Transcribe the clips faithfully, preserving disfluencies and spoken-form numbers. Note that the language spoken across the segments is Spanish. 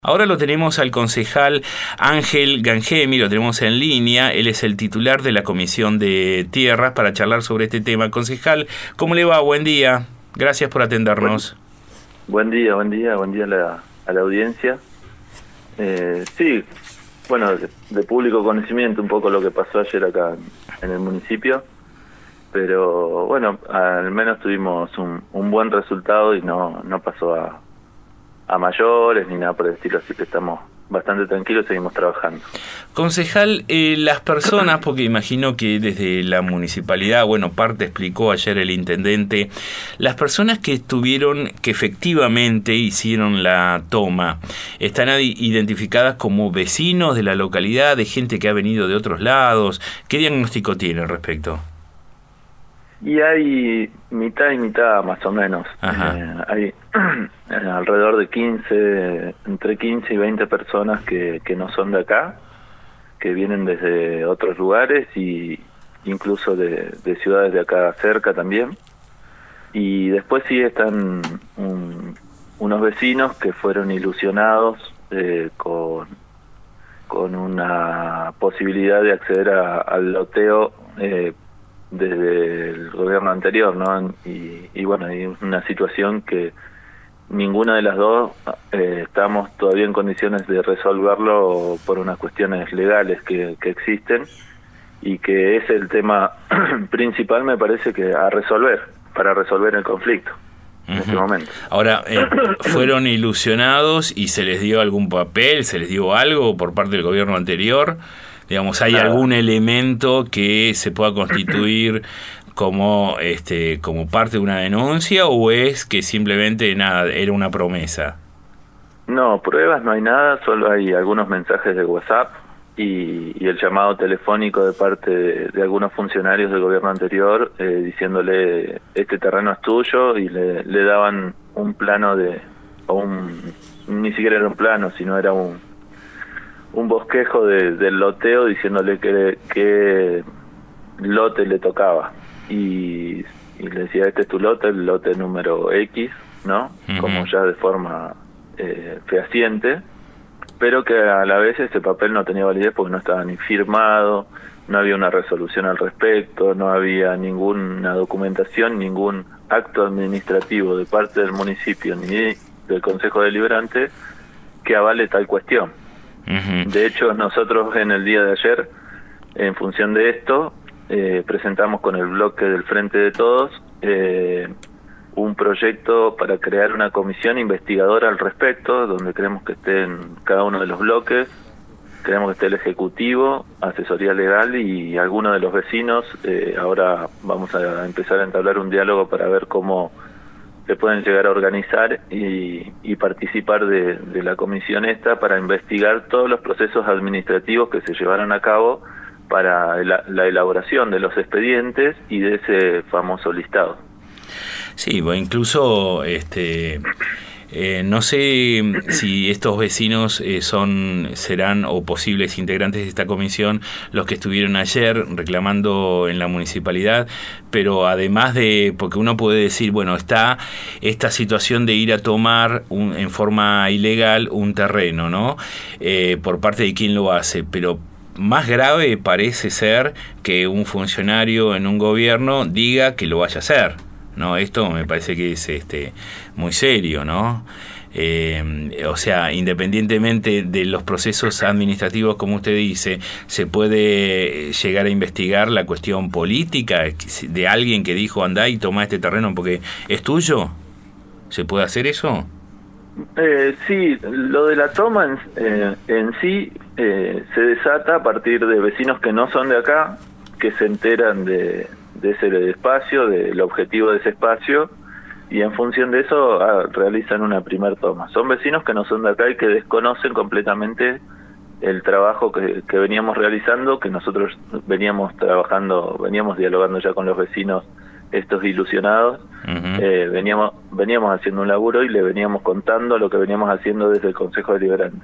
Ahora lo tenemos al concejal Ángel Gangemi, lo tenemos en línea. Él es el titular de la Comisión de Tierras para charlar sobre este tema. Concejal, ¿cómo le va? Buen día. Gracias por atendernos. Buen, buen día, buen día, buen día a la, a la audiencia. Eh, sí, bueno, de, de público conocimiento un poco lo que pasó ayer acá en, en el municipio, pero bueno, al menos tuvimos un, un buen resultado y no, no pasó a... a mayores ni nada por el estilo, así que estamos bastante tranquilos y seguimos trabajando. Concejal, eh, las personas, porque imagino que desde la municipalidad, bueno, parte explicó ayer el intendente, las personas que estuvieron, que efectivamente hicieron la toma, ¿están identificadas como vecinos de la localidad, de gente que ha venido de otros lados? ¿Qué diagnóstico tiene al respecto? Y hay mitad y mitad más o menos. Eh, hay alrededor de quince, entre quince y veinte personas que, que no son de acá, que vienen desde otros lugares y incluso de, de ciudades de acá cerca también. Y después sí están un, unos vecinos que fueron ilusionados eh, con, con una posibilidad de acceder a, al loteo eh, desde el gobierno anterior, ¿no? Y, y bueno, hay una situación que ninguna de las dos eh, estamos todavía en condiciones de resolverlo por unas cuestiones legales que, que existen, y que es el tema principal, me parece, que a resolver, para resolver el conflicto en uh-huh. este momento. Ahora, eh, ¿fueron ilusionados y se les dio algún papel, se les dio algo por parte del gobierno anterior? Digamos, ¿hay nada. algún elemento que se pueda constituir como este como parte de una denuncia, o es que simplemente nada, era una promesa? No, pruebas no hay nada, solo hay algunos mensajes de WhatsApp y, y el llamado telefónico de parte de, de algunos funcionarios del gobierno anterior eh, diciéndole: este terreno es tuyo, y le, le daban un plano de, o un, ni siquiera era un plano, sino era un un bosquejo de, del loteo, diciéndole que, que lote le tocaba, y, y le decía: este es tu lote, el lote número X, ¿no? Uh-huh. Como ya de forma eh, fehaciente, pero que a la vez ese papel no tenía validez porque no estaba ni firmado, no había una resolución al respecto, no había ninguna documentación, ningún acto administrativo de parte del municipio ni del Consejo Deliberante que avale tal cuestión. Uh-huh. De hecho, nosotros en el día de ayer, en función de esto, eh, presentamos con el bloque del Frente de Todos eh, un proyecto para crear una comisión investigadora al respecto, donde queremos que estén cada uno de los bloques, queremos que esté el Ejecutivo, Asesoría Legal y algunos de los vecinos. Eh, ahora vamos a empezar a entablar un diálogo para ver cómo se pueden llegar a organizar y, y participar de, de la comisión esta para investigar todos los procesos administrativos que se llevaron a cabo para la, la elaboración de los expedientes y de ese famoso listado. Sí, bueno, incluso este eh, no sé si estos vecinos eh, son serán o posibles integrantes de esta comisión los que estuvieron ayer reclamando en la municipalidad, pero además de, porque uno puede decir, bueno, está esta situación de ir a tomar un, en forma ilegal un terreno, ¿no? Eh, por parte de quien lo hace, pero más grave parece ser que un funcionario en un gobierno diga que lo vaya a hacer, ¿no? Esto me parece que es este muy serio, ¿no? Eh, o sea, independientemente de los procesos administrativos, como usted dice, se puede llegar a investigar la cuestión política de alguien que dijo: andá y toma este terreno porque es tuyo. ¿Se puede hacer eso? Eh, sí, lo de la toma en, eh, en sí eh, se desata a partir de vecinos que no son de acá, que se enteran de, de ese espacio, del objetivo de ese espacio, y en función de eso ah, realizan una primer toma. Son vecinos que no son de acá y que desconocen completamente el trabajo que, que veníamos realizando, que nosotros veníamos trabajando, veníamos dialogando ya con los vecinos estos ilusionados. Uh-huh. eh, veníamos veníamos haciendo un laburo y le veníamos contando lo que veníamos haciendo desde el Consejo Deliberante.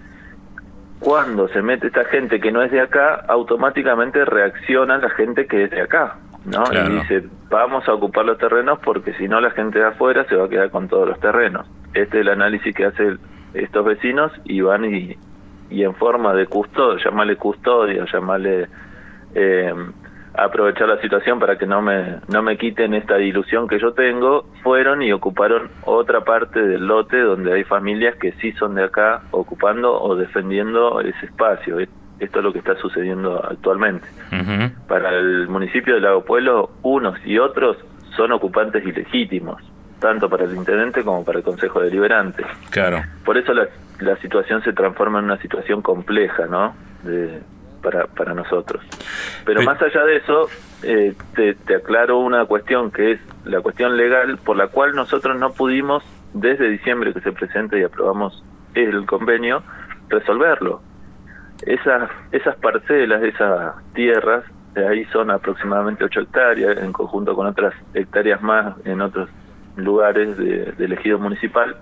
Cuando se mete esta gente que no es de acá, automáticamente reacciona la gente que es de acá, ¿no? Claro. Y dice: vamos a ocupar los terrenos porque si no la gente de afuera se va a quedar con todos los terrenos. Este es el análisis que hace el, estos vecinos y van y, y en forma de custodia, llamarle custodia, llamarle eh, aprovechar la situación para que no me no me quiten esta ilusión que yo tengo, fueron y ocuparon otra parte del lote donde hay familias que sí son de acá ocupando o defendiendo ese espacio. Esto es lo que está sucediendo actualmente. Uh-huh. Para el municipio de Lago Puelo, unos y otros son ocupantes ilegítimos, tanto para el intendente como para el Consejo Deliberante. Claro. Por eso la, la situación se transforma en una situación compleja, ¿no? De, para, para nosotros. Pero Pe- más allá de eso, eh, te, te aclaro una cuestión que es la cuestión legal por la cual nosotros no pudimos, desde diciembre que se presenta y aprobamos el convenio, resolverlo. Esas, esas parcelas, esas tierras, de ahí son aproximadamente ocho hectáreas, en conjunto con otras hectáreas más en otros lugares de, del ejido municipal,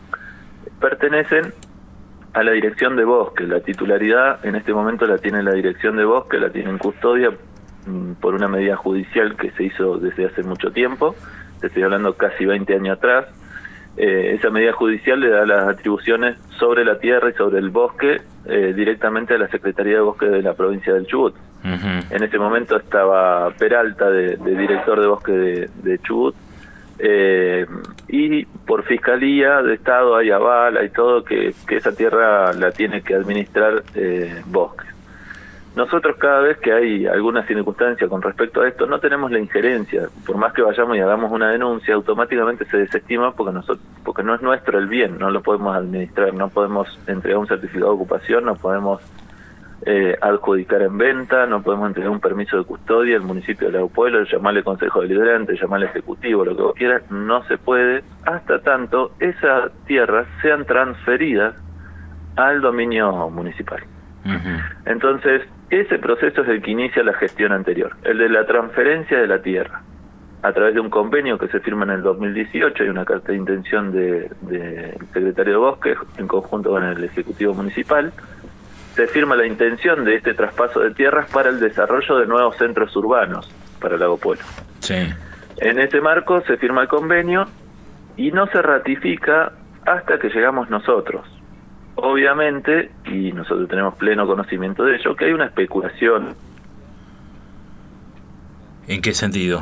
pertenecen a la Dirección de Bosque. La titularidad en este momento la tiene la Dirección de Bosque, la tiene en custodia mmm, por una medida judicial que se hizo desde hace mucho tiempo, te estoy hablando casi veinte años atrás. Eh, esa medida judicial le da las atribuciones sobre la tierra y sobre el bosque eh, directamente a la Secretaría de Bosque de la provincia del Chubut. Uh-huh. En ese momento estaba Peralta de, de director de bosque de, de Chubut, eh, y por Fiscalía de Estado hay aval, hay todo que, que esa tierra la tiene que administrar eh, Bosque. Nosotros cada vez que hay alguna circunstancia con respecto a esto, no tenemos la injerencia. Por más que vayamos y hagamos una denuncia, automáticamente se desestima porque nosotros, porque no es nuestro el bien, no lo podemos administrar, no podemos entregar un certificado de ocupación, no podemos eh, adjudicar en venta, no podemos entregar un permiso de custodia al municipio de Lago Puelo, llamarle consejo deliberante, llamarle ejecutivo, lo que vos quieras, no se puede, hasta tanto esas tierras sean transferidas al dominio municipal. Uh-huh. Entonces, ese proceso es el que inicia la gestión anterior, el de la transferencia de la tierra, a través de un convenio que se firma en el dos mil dieciocho y una carta de intención del de, de secretario de Bosque, en conjunto con el Ejecutivo Municipal, se firma la intención de este traspaso de tierras para el desarrollo de nuevos centros urbanos para Lago Puelo. Sí. En ese marco se firma el convenio y no se ratifica hasta que llegamos nosotros. Obviamente, y nosotros tenemos pleno conocimiento de ello, que hay una especulación. ¿En qué sentido?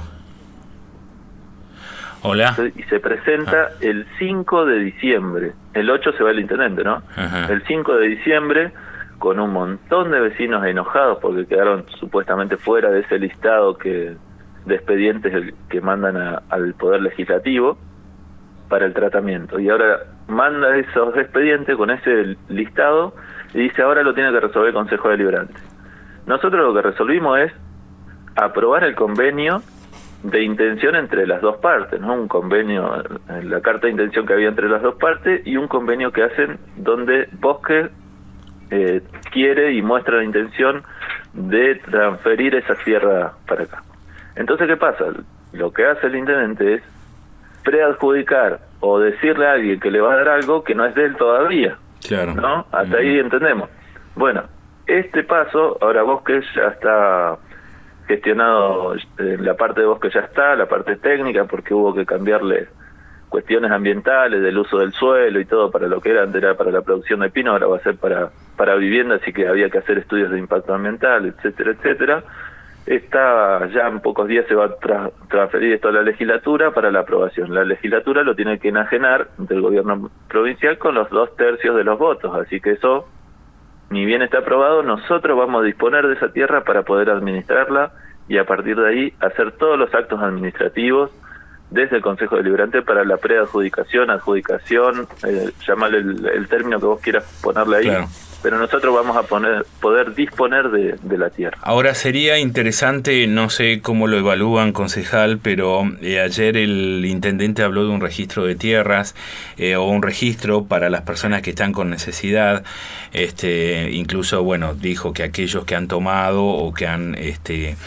Hola. Y se presenta ah. el cinco de diciembre. El ocho se va el intendente, ¿no? Ajá. El cinco de diciembre, con un montón de vecinos enojados porque quedaron supuestamente fuera de ese listado que de expedientes que mandan a, al Poder Legislativo para el tratamiento. Y ahora manda esos expedientes con ese listado y dice ahora lo tiene que resolver el Consejo Deliberante. Nosotros lo que resolvimos es aprobar el convenio de intención entre las dos partes, ¿no? Un convenio, la carta de intención que había entre las dos partes y un convenio que hacen donde Bosque eh, quiere y muestra la intención de transferir esa tierra para acá. Entonces, ¿qué pasa? Lo que hace el intendente es preadjudicar o decirle a alguien que le va a dar algo que no es de él todavía. Claro. ¿No? Hasta uh-huh. ahí entendemos. Bueno, este paso, ahora Bosque ya está gestionado, eh, la parte de Bosque ya está, la parte técnica, porque hubo que cambiarle cuestiones ambientales, del uso del suelo y todo, para lo que era antes era para la producción de pino, ahora va a ser para, para vivienda, así que había que hacer estudios de impacto ambiental, etcétera, etcétera. Está, ya en pocos días se va a tra- transferir esto a la legislatura para la aprobación. La legislatura lo tiene que enajenar del gobierno provincial con los dos tercios de los votos, así que eso, ni bien está aprobado, nosotros vamos a disponer de esa tierra para poder administrarla y a partir de ahí hacer todos los actos administrativos desde el Consejo Deliberante para la preadjudicación, adjudicación, eh, llamarle el, el término que vos quieras ponerle ahí. Claro. Pero nosotros vamos a poner, poder disponer de, de la tierra. Ahora sería interesante, no sé cómo lo evalúan, concejal, pero eh, ayer el intendente habló de un registro de tierras eh, o un registro para las personas que están con necesidad. Este, incluso, bueno, dijo que aquellos que han tomado o que han este,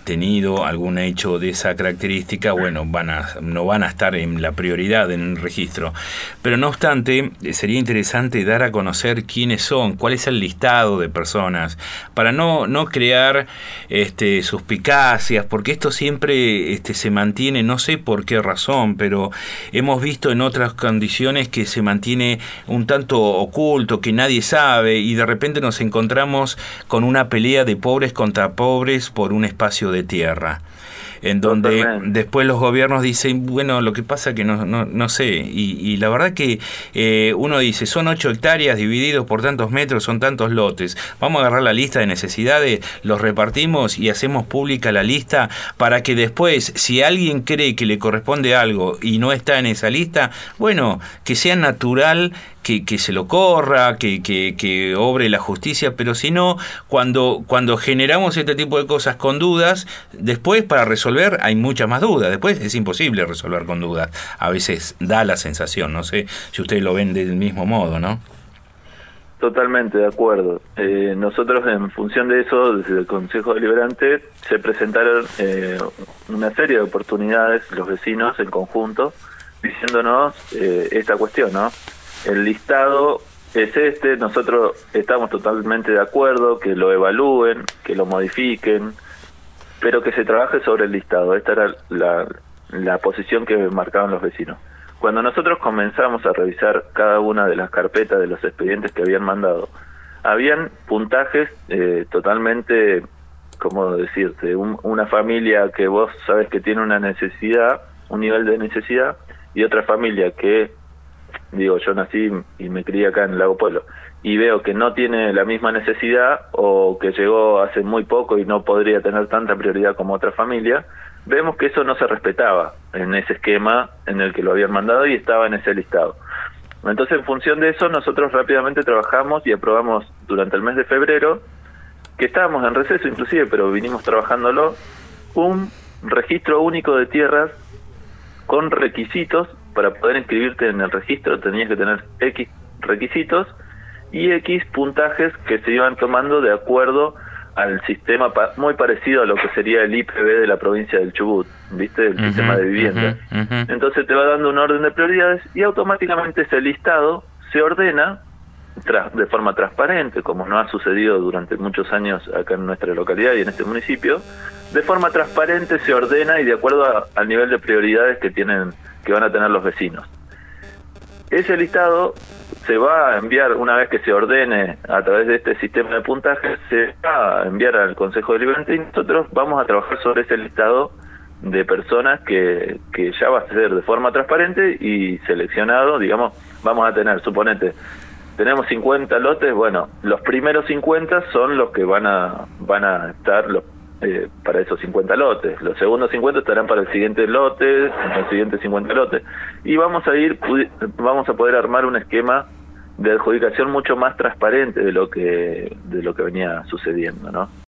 tenido algún hecho de esa característica, bueno, van a, no van a estar en la prioridad en el registro. Pero no obstante, sería interesante dar a conocer quiénes son, cuál es el listado de personas, para no, no crear este, suspicacias, porque esto siempre este, se mantiene, no sé por qué razón, pero hemos visto en otras condiciones que se mantiene un tanto oculto, que nadie sabe, y de repente nos encontramos con una pelea de pobres contra pobres por un espacio de tierra, en donde Totalmente. Después los gobiernos dicen, bueno, lo que pasa que no no, no sé, y, y la verdad que eh, uno dice, son ocho hectáreas divididos por tantos metros, son tantos lotes, vamos a agarrar la lista de necesidades, los repartimos y hacemos pública la lista para que después, si alguien cree que le corresponde algo y no está en esa lista, bueno, que sea natural que, que se lo corra, que, que, que obre la justicia, pero si no, cuando, cuando generamos este tipo de cosas con dudas, después para resolver hay muchas más dudas, después es imposible resolver con dudas, a veces da la sensación, no sé si ustedes lo ven del mismo modo, ¿no? Totalmente de acuerdo. Eh, nosotros en función de eso, desde el Consejo Deliberante, se presentaron eh, una serie de oportunidades los vecinos en conjunto, diciéndonos eh, esta cuestión, ¿no? El listado es este, nosotros estamos totalmente de acuerdo, que lo evalúen, que lo modifiquen, pero que se trabaje sobre el listado. Esta era la, la posición que marcaban los vecinos. Cuando nosotros comenzamos a revisar cada una de las carpetas de los expedientes que habían mandado, habían puntajes eh, totalmente, ¿cómo decirte? Un, una familia que vos sabes que tiene una necesidad, un nivel de necesidad, y otra familia que, digo, yo nací y me crié acá en Lago Pueblo, y veo que no tiene la misma necesidad o que llegó hace muy poco y no podría tener tanta prioridad como otra familia, vemos que eso no se respetaba en ese esquema en el que lo habían mandado y estaba en ese listado. Entonces, en función de eso, nosotros rápidamente trabajamos y aprobamos durante el mes de febrero, que estábamos en receso inclusive, pero vinimos trabajándolo, un registro único de tierras con requisitos. Para poder inscribirte en el registro tenías que tener X requisitos y X puntajes que se iban tomando de acuerdo al sistema pa- muy parecido a lo que sería el I P B de la provincia del Chubut, ¿viste? El uh-huh, sistema de vivienda. Uh-huh, uh-huh. Entonces te va dando un orden de prioridades y automáticamente ese listado se ordena tras, de forma transparente, como no ha sucedido durante muchos años acá en nuestra localidad y en este municipio. De forma transparente se ordena y de acuerdo a, al nivel de prioridades que tienen, que van a tener los vecinos. Ese listado se va a enviar, una vez que se ordene a través de este sistema de puntaje, se va a enviar al Consejo Deliberante y nosotros vamos a trabajar sobre ese listado de personas que, que ya va a ser de forma transparente y seleccionado, digamos, vamos a tener, suponete, tenemos cincuenta lotes, bueno, los primeros cincuenta son los que van a van a estar los, eh, para esos cincuenta lotes, los segundos cincuenta estarán para el siguiente lote, el siguiente cincuenta lotes, y vamos a ir vamos a poder armar un esquema de adjudicación mucho más transparente de lo que de lo que venía sucediendo, ¿no?